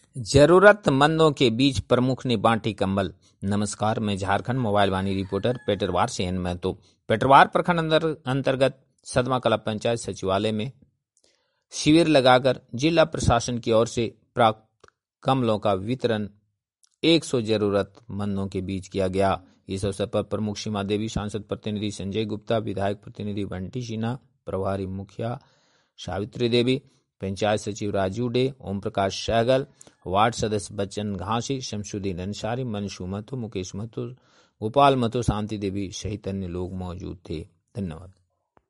जरूरतमंदों के बीच प्रमुख ने बांटे कंबल। नमस्कार, मैं झारखंड मोबाइल वाणी रिपोर्टर पेटरवार से एन महतो। पेटरवार प्रखंड अंतर्गत सदमा कला पंचायत सचिवालय में शिविर लगाकर जिला प्रशासन की ओर से प्राप्त कंबलों का वितरण 100 जरूरतमंदों के बीच किया गया। इस अवसर पर प्रमुख सीमा देवी, सांसद प्रतिनिधि संजय गुप्ता, विधायक प्रतिनिधि बंटी सिन्हा, प्रभारी मुखिया सावित्री देवी, पंचायत सचिव राजू डे, ओम प्रकाश सहगल, वार्ड सदस्य बच्चन घासी, शमसुद्दीन अंसारी, मनशु महतो, मुकेश महतो, गोपाल महतो, शांति देवी सहित अन्य लोग मौजूद थे। धन्यवाद।